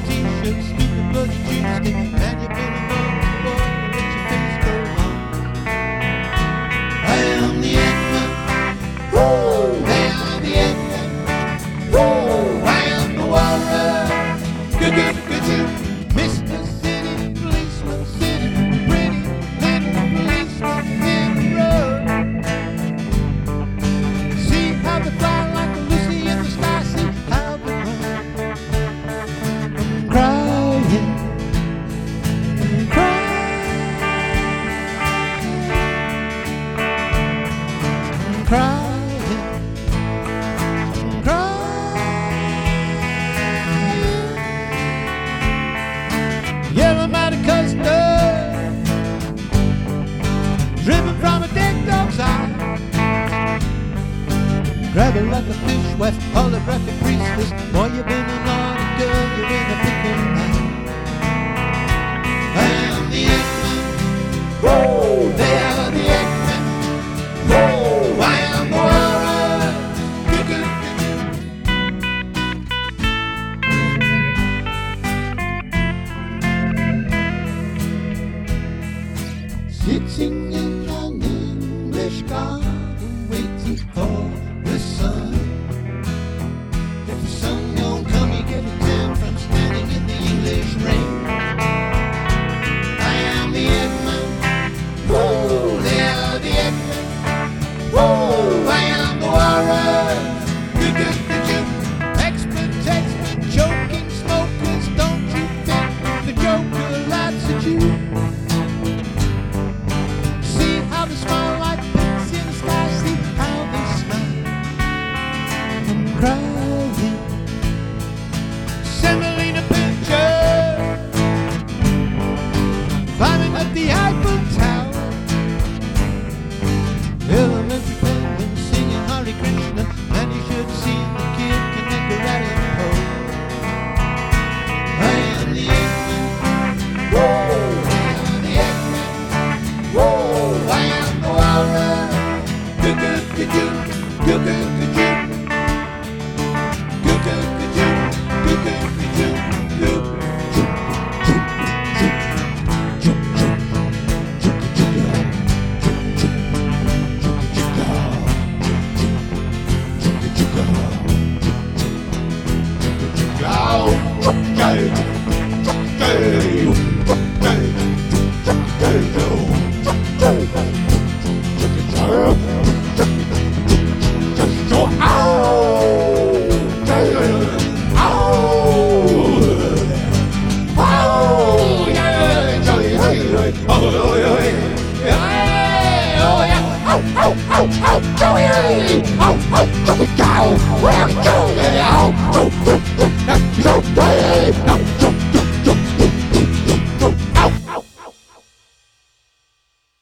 t-shirt, stupid bloody Tuesday, and you've been a naughty boy and let your face go on. I am the Endman. Woo! I am the Endman. Woo! I am the warrior. Good, good, good, good. Mr. City Policeman, City pretty little policeman in the road. See how they fly like a Lucy in the sky. See how they run. I'm crying, I'm crying, I'm crying, I'm crying. Yellow mighty custard, driven from a dead dog's eye. Grab it like a fish, wet holographic priestess. Boy, you've been a naughty girl, you're in a